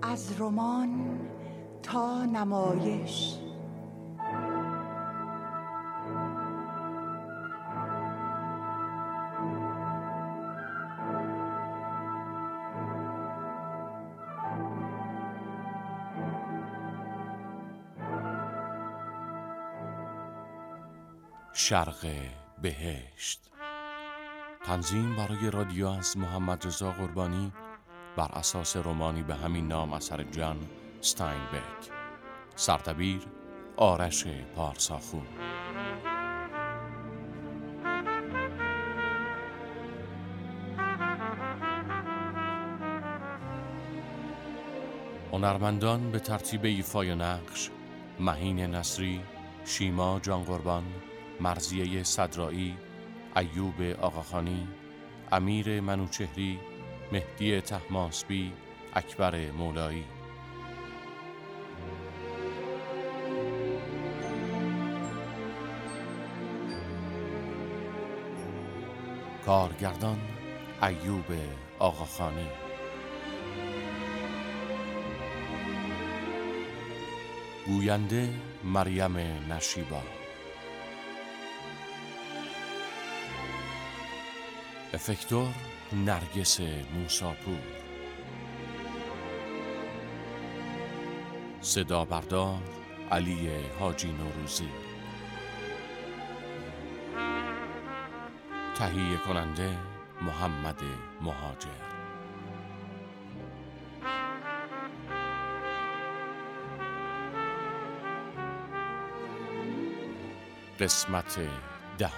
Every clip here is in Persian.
از رمان تا نمایش. شرق بهشت. تنظیم برای رادیو از محمد رضا قربانی بر اساس رمانی به همین نام اثر جان استاینبک. سردبیر آرش پارساخون. هنرمندان به ترتیب ایفای نقش: مهین نصری، شیما جانقربان، مرضیه صدرایی، ایوب آقاخانی، امیر منوچهری، مهدی طهماسبی، اکبر مولایی. کارگردان ایوب آقاخانی. گوینده مریم نشیبا. افکتور نرگس موساپور. صدا بردار علی حاجی نوروزی. تهیه کننده محمد مهاجر. قسمت 10.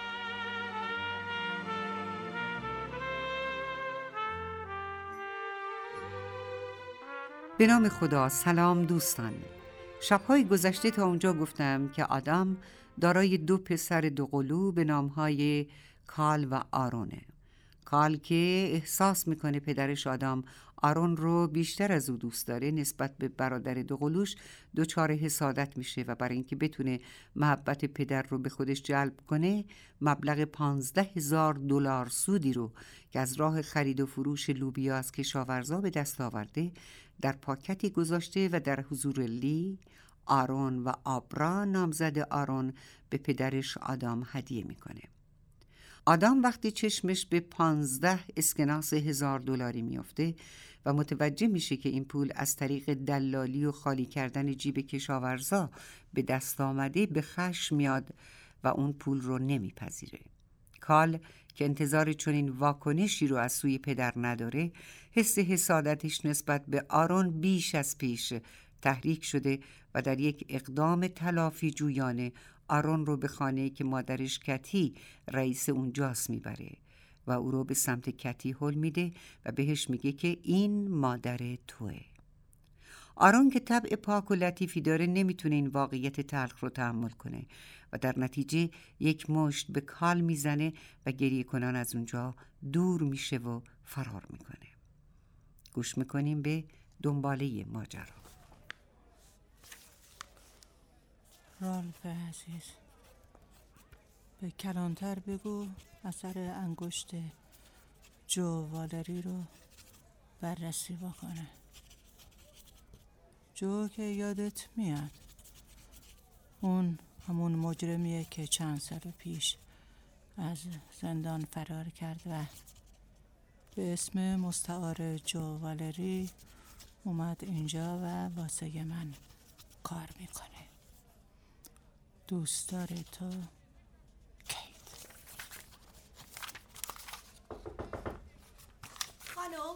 به نام خدا. سلام دوستان. شب‌های گذشته تا اونجا گفتم که آدم دارای 2 پسر دوقلو به نامهای کال و آرونه. کال که احساس میکنه پدرش آدم آرون رو بیشتر از او دوست داره، نسبت به برادر دوقلوش دچار حسادت میشه و برای اینکه بتونه محبت پدر رو به خودش جلب کنه، مبلغ $15,000 سودی رو که از راه خرید و فروش لوبیا از کشاورزا به دست آورده در پاکتی گذاشته و در حضور لی، آرون و آبرا نامزد آرون به پدرش آدم هدیه میکنه. آدم وقتی چشمش به 15 اسکناس $1,000 میفته و متوجه میشه که این پول از طریق دلالی و خالی کردن جیب کشاورزا به دست آمده، به خشم میاد و اون پول رو نمیپذیره. کال که انتظار چنین واکنشی رو از سوی پدر نداره، حس حسادتش نسبت به آرون بیش از پیش تحریک شده و در یک اقدام تلافی جویانه آرون رو به خانه‌ای که مادرش کتی رئیس اونجاست میبره و او رو به سمت کتی هل میده و بهش میگه که این مادر توه. آرون که طبع پاک و لطیفی داره نمیتونه این واقعیت تلخ رو تحمل کنه و در نتیجه یک مشت به کال میزنه و گریه کنان از اونجا دور میشه و فرار میکنه. گوش میکنیم به دنباله ماجرا. رالف عزیز، به کلانتر بگو اثر انگشت جو والری رو بررسی بکنه. جو که یادت میاد، اون همون مجرمیه که چند سال پیش از زندان فرار کرد و به اسم مستعار جو والری اومد اینجا و واسه من کار میکنه. دوست داره تو کیت. خانم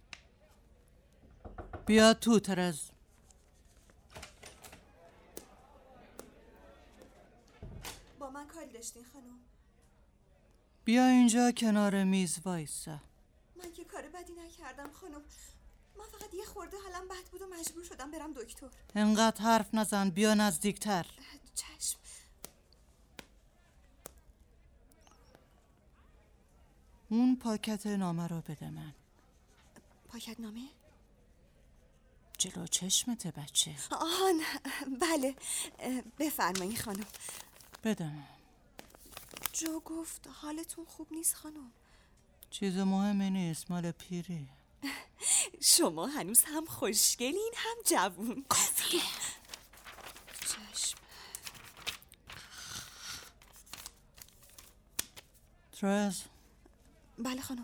بیا تو ترز. با من کاری داشتین خانم؟ بیا اینجا کنار میز وایسا. من که کار بدی نکردم خانم. من فقط یه خورده حالم بد بود و مجبور شدم برم دکتر. انقدر حرف نزن، بیا نزدیکتر. چشم. اون پاکت نامه رو بده من. پاکت نامه؟ جلو چشمته بچه. آهان بله، بفرمایین خانم. بده من. جو گفت حالتون خوب نیست خانم. چیز مهمی نیست، مال پیری. شما هنوز هم خوشگلین هم جوون. کافیه. چشم. ترس، بله خانم.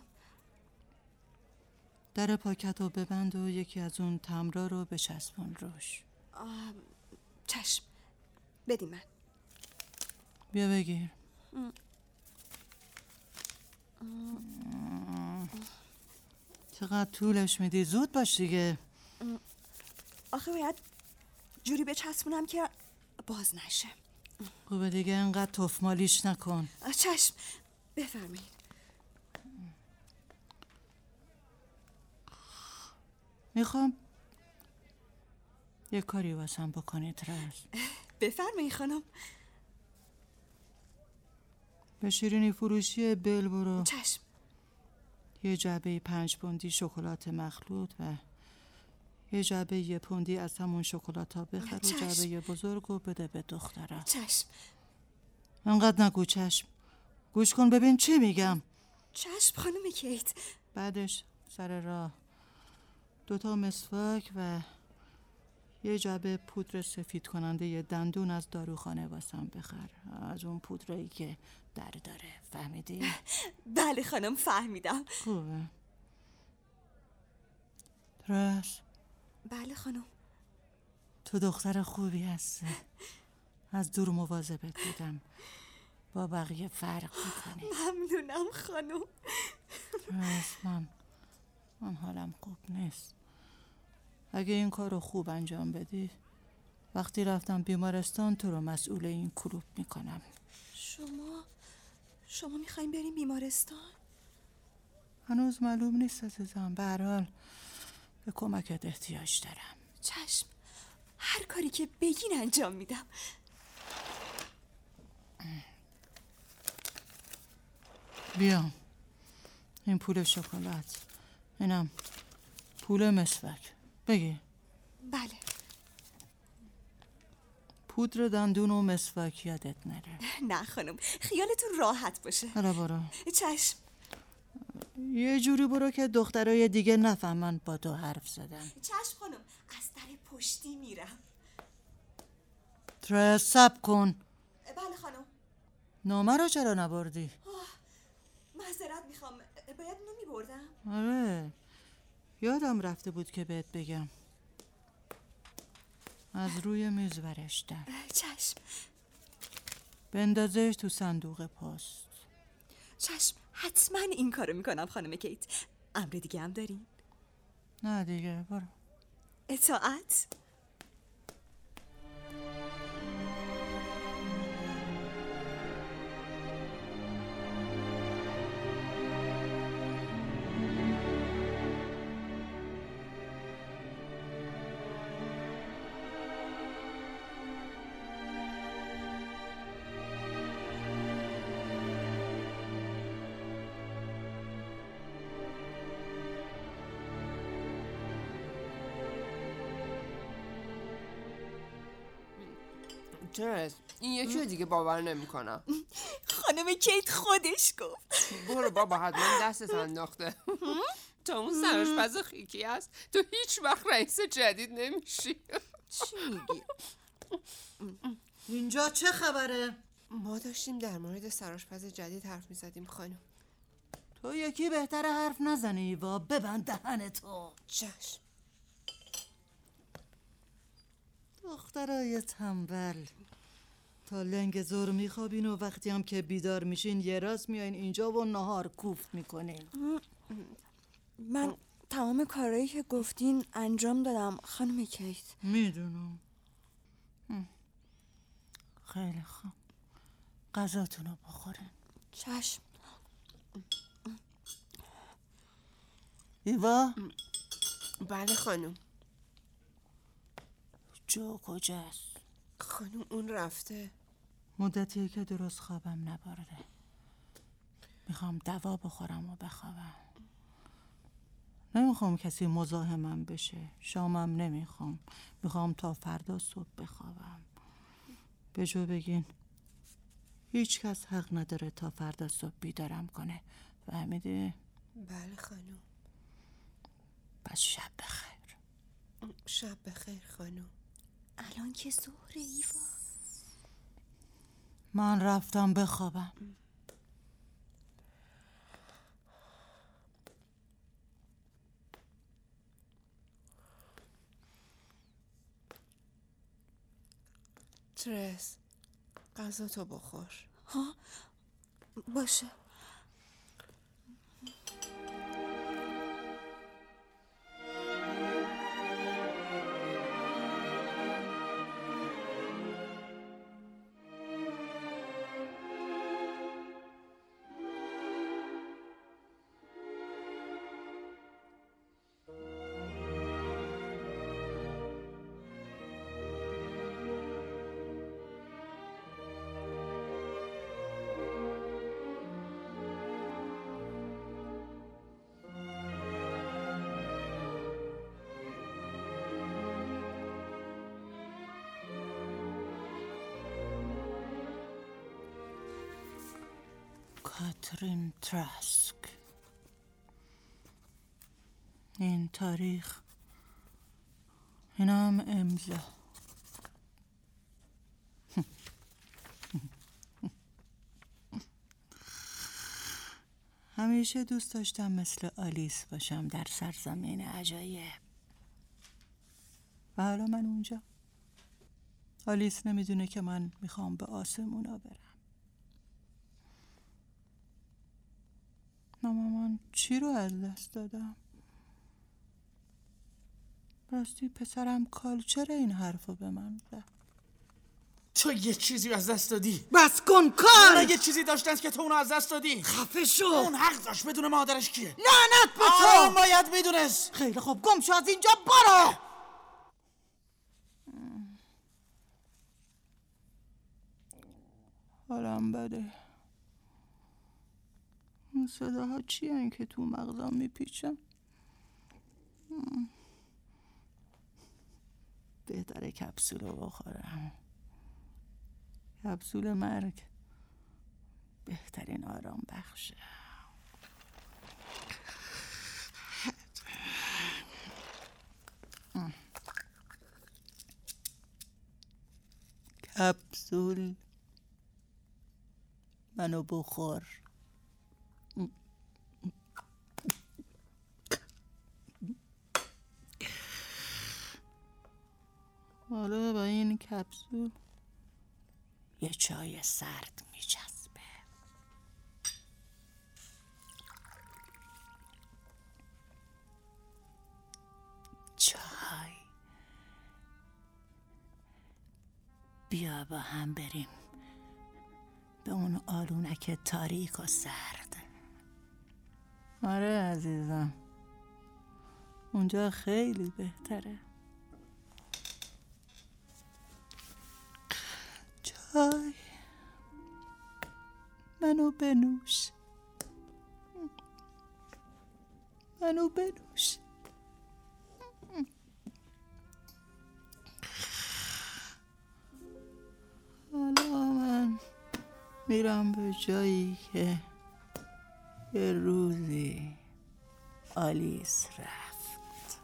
در پاکت رو ببند و یکی از اون تمرا رو بچسبون روش. چشم. بدین من. بیا بگیر. چقدر طولش میدی؟ زود باش دیگه. آخه باید جوری بچسبونم که باز نشه. خوبه دیگه، انقدر تفمالیش نکن. چشم. بفرمایید. میخوام یه کاری واسم بکنی ترس. بفرمایید خانم. به شیرینی فروشی بل برو. چشم. یه جعبه 5 پوندی شکلات مخلوط و یه جعبه 1 پوندی از همون شکلات‌ها بخر و چشم. جعبه بزرگ و بده به دخترم. چشم. انقدر نگو چشم. گوش کن ببین چی میگم. چشم خانم کیت. بعدش سر راه 2 مسواک و یه جعبه پودر سفید کننده یه دندون از داروخانه واسم بخر. از اون پودرایی که در داره. فهمیدی؟ بله خانم فهمیدم. خوبه. ترس، بله خانم. تو دختر خوبی هستی. از دور مواظبت بودم. با بقیه فرق میکنی. ممنونم خانم. ترس، من حالم خوب نیست. اگه این کار رو خوب انجام بدی، وقتی رفتم بیمارستان تو رو مسئول این کلوب میکنم. شما میخواین بریم بیمارستان؟ هنوز معلوم نیست عزیزم. به هر حال به کمکت احتیاج دارم. چشم. هر کاری که بگین انجام میدم. بیا، این پول شکلات، اینم پول مسواک. بگی. بله. پودر دندون و مسواک یادت نره. نه خانم، خیالتون راحت باشه. حالا برو. چشم. یه جوری برو که دخترای دیگه نفهمن با تو حرف زدن. چشم خانم، از در پشتی میرم. ترس، صبر کن. بله خانم. نامه رو چرا نبردی؟ معذرت میخوام. باید اونو میبردم. آره، یادم رفته بود که بهت بگم. از روی میز ورش دار. چشم. بندازش تو صندوق پست. چشم. حتما این کارو میکنم خانم کیت. امر دیگه هم دارین؟ نه دیگه، برو. اطاعت. ترس، این یکی رو دیگه باور نمی‌کنم. خانم کیت خودش گفت. برو بابا، حتما دستت انداخته. تا اون سرآشپز خیکی هست تو هیچ وقت رئیس جدید نمیشی. چی میگی؟ اینجا چه خبره؟ ما داشتیم در مورد سرآشپز جدید حرف می‌زدیم خانم. تو یکی بهتره حرف نزنی و ببند دهنتو. چشم. دخترای تنبل، تا لنگ زور میخوابین و وقتی هم که بیدار میشین یه راست میایین اینجا و نهار کوفت میکنین. من تمام کارهایی که گفتین انجام دادم خانم کیت. میدونم. خیلی خوب، غذاتونو بخورین. چشم. ایوا؟ بله خانم. جو کجاست؟ خانم اون رفته. مدتیه که درست خوابم نبرده. میخوام دوا بخورم و بخوابم. نمیخوام کسی مزاحمم بشه. شامم نمیخوام. میخوام تا فردا صبح بخوابم. به جو بگین هیچ کس حق نداره تا فردا صبح بیدارم کنه. فهمیدی؟ بله خانم. پس شب بخیر. شب بخیر خانم. الان که ظهره ایوا. من رفتم بخوابم. ترس، غذا تو بخور. ها باشه. کاترین تراسک. این تاریخ، این هم امضا. همیشه دوست داشتم مثل آلیس باشم در سرزمین عجایب. و حالا من اونجا. آلیس نمیدونه که من میخوام به آسمونا برم. اما من چی رو از دست دادم؟ راستی پسرم کال چرا این حرفو به من زد؟ تو یه چیزی از دست دادی. بس کن کال. اون یه چیزی داشتن که تو اونو از دست دادی. خفه شو. اون حق داشت بدون مادرش کیه. لعنت به تو. آرام باید میدونست. خیلی خوب، گم شو از اینجا، برو. حالم بده. اون صداها چی هن که تو مغزم میپیچن؟ بهتره کپسول رو بخورم. کپسول مرگ بهترین آرام بخشه. کپسول منو بخور. حالا با این کپسول یه چای سرد میچسبه. چای. بیا با هم بریم به اون آلونک تاریک و سرد. آره عزیزم، اونجا خیلی بهتره. چای منو بنوش، منو بنوش. حالا من میرم به جایی که یه روزی آلیس رفت.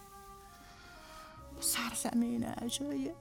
سرزمین عجایب.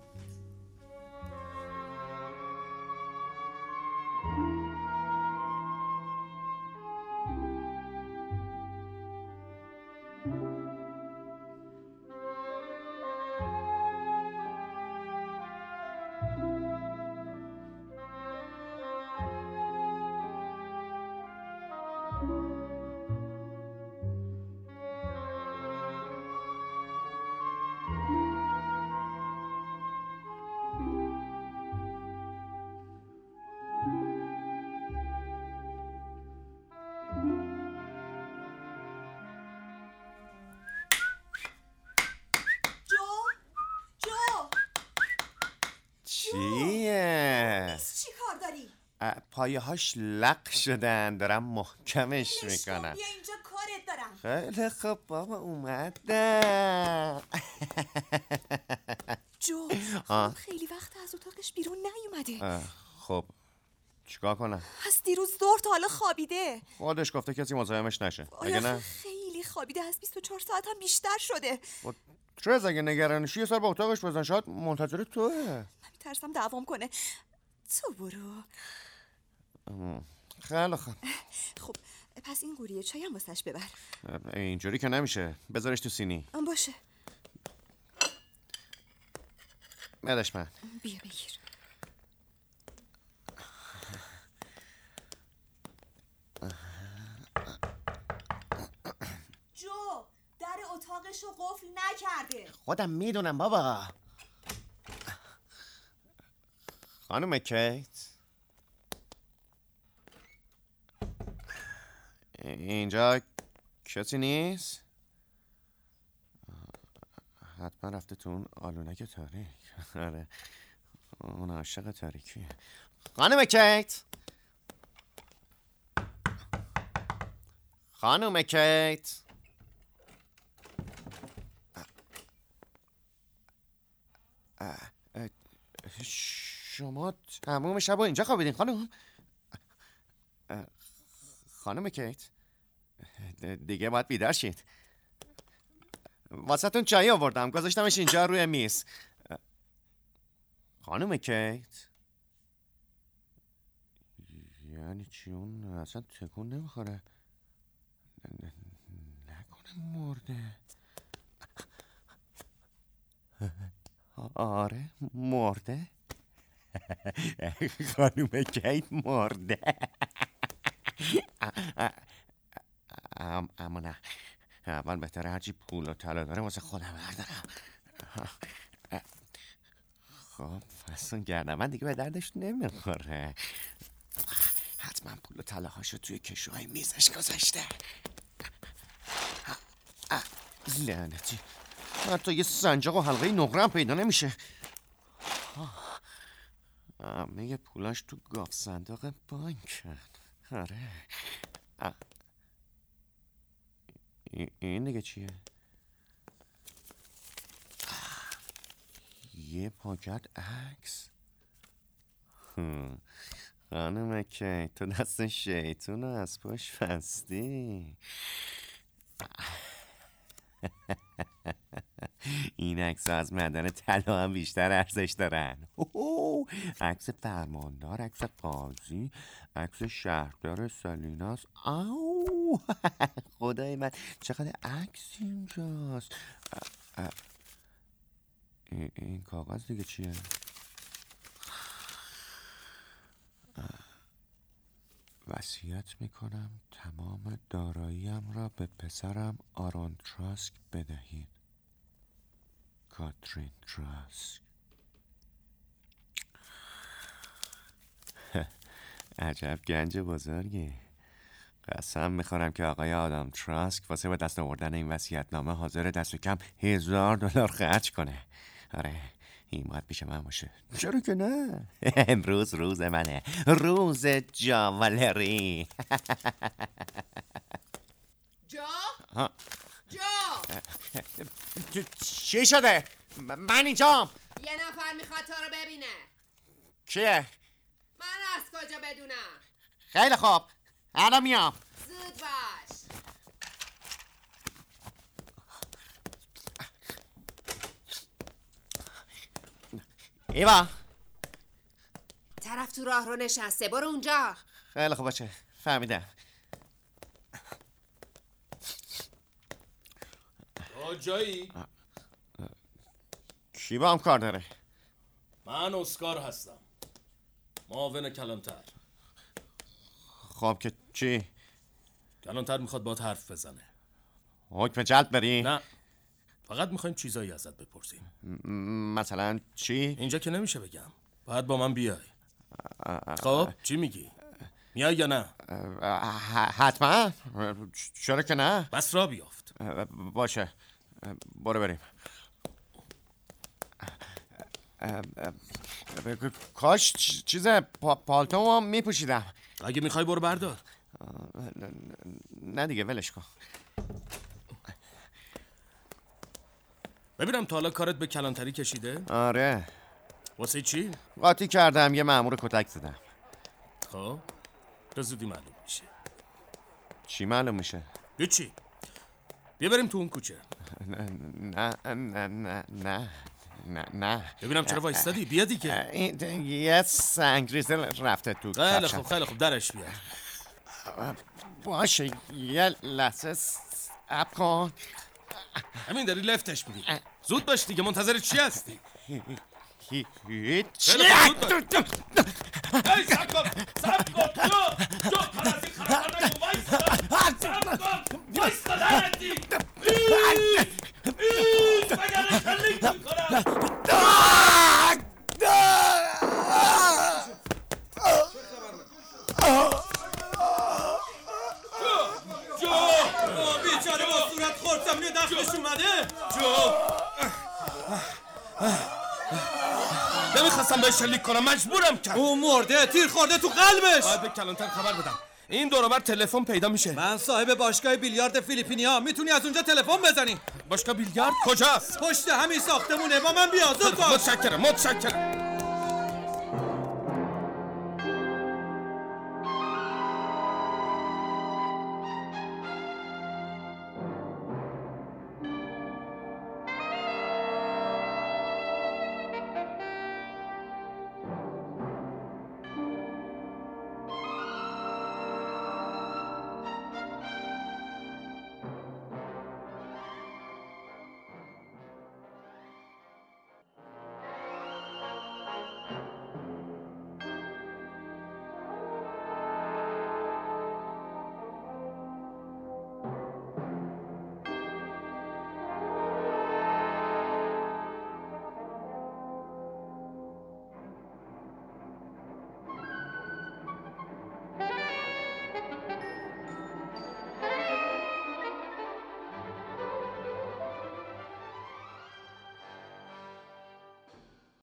چیه؟ چی کار داری؟ پایه هاش لق شدن، دارم محکمش میکنم. بیا اینجا کارت دارم. خیلی خب بابا اومدم. جو خیلی وقت از اتاقش بیرون نیومده. خب چیکار کنم؟ از دیروز ظهر تا حالا خوابیده. خودش گفته کسی مزاحمش نشه. اگه نه خیلی دیگه خوابیده از 24 ساعت هم بیشتر شده. چرا اگه نگرانشی یه سر به اتاقش بزن، شاید منتظر توه. من میترسم دوام کنه. تو برو. خیلی خوب. خب پس این قوریه چای هم واسش ببر. اینجوری که نمیشه، بذارش تو سینی. باشه. بدش من. بیا بگیر. جو در اتاقشو قفل نکرده. خودم میدونم بابا. خانم کیت، اینجا کسی نیست؟ حتما رفته تو اون آلونک تاریک. آره اون عاشق تاریکیه. خانم کیت، خانم کیت، شما تمام شب اینجا خوابیدین خانم؟ خانم کیت دیگه باید بیدار شید. واسهتون چای آوردم، گذاشتمش اینجا روی میز. خانم کیت، یعنی چی؟ اون اصلا تکون نمیخوره. نکنه مرده؟ آره مرده. خانم کیت مرده. اما نه، اول بهتره هرچی پول و طلا داره واسه خودم بردارم. خب پس اون گردن دیگه به دردش نمیخوره. حتما پول و طلاهاشو توی کشوهای میزش گذاشته. لعنتی، حتی یه سنجاق و حلقه نقره هم پیدا نمیشه. همه پولاش تو گاف صندوق بانک. آره این دیگه چیه؟ یه پاکت عکس. خانم کی تو دست شیطون رو از پاش بستی. این عکس از معدن طلا هم بیشتر ارزش دارن. عکس فرماندار، عکس قاضی، عکس شهردار سالیناس. آو خدای من چقدر عکس اینجاست. این کاغذ دیگه چیه؟ وصیت میکنم تمام داراییم را به پسرم آرون تراسک بدهید. کاترین تراسک. عجب گنج بزرگی. قسم میخورم که آقای آدم تراسک واسه به دست آوردن این وصیت‌نامه حاضر دست کم $1000 خرج کنه. آره این باید پیش من باشه. چرا که نه؟ امروز روز منه، روز جاولری. جا؟ چی شده؟ من اینجام. یه نفر میخواد تو رو ببینه. کیه؟ من از کجا بدونم؟ خیلی خوب الان میام. زود باش. ایوا طرف تو راه رو نشسته، برو اونجا. خیلی خوب باشه، فهمیدم. جایی؟ کی با هم کار داره؟ من اسکار هستم، معاون کلانتر. خب که چی؟ کلانتر میخواد باهات حرف بزنه. حکم جلب بری؟ نه، فقط میخوایم چیزایی ازت بپرسیم. مثلا چی؟ اینجا که نمیشه بگم، باید با من بیای. خب چی میگی؟ میای یا نه؟ حتما، چرا که نه؟ بس را بیافت. باشه برو بریم. کاش چیز پالتو هم میپوشیدم. اگه میخوای برو بردار. نه دیگه ولش کن. ببینم تا حالا کارت به کلانتری کشیده؟ آره. واسه چی؟ قاطی کردم، یه مأمور کتک زدم. خب به زودی معلوم میشه. چی معلوم میشه؟ هیچی. بیا بریم تو اون کوچه. نه نه نه نه نه نه ببینم چرا وایستادی؟ بیا دیگه. یه سنگریزه رفته تو خیلی کفشم. خوب خیلی خوب، درش بیار. باشه یه لحظه صبر کن. همین داری لفتش میدی. زود باش دیگه، منتظر چی هستی؟ هیچ. خیلی خوب زود باش. ای سب کن جو پرازی خرابه نگو، وایستا سب کن، وایستا درندی بگره کلینگ میکنم. جو بیچاره با صورت خورد زمینه دستش اومده. جو نمیخواستم بهش شلیک کنم، مجبورم کرد. اون مرده، تیر خورده تو قلبش. باید به کلانتر خبر بدم. این دور و بر تلفن پیدا میشه. من صاحب باشگاه بیلیارد فیلیپینیا، میتونی از اونجا تلفن بزنی. باشگاه بیلیارد کجاست؟ پشت همین ساختمونه، با من بیا زود باش. متشکرم.